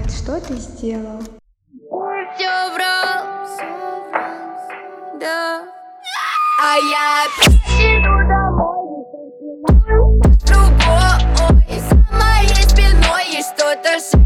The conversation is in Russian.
знает, что ты сделал. Все врал, да. А я иду домой, другой за моей спиной есть что-то.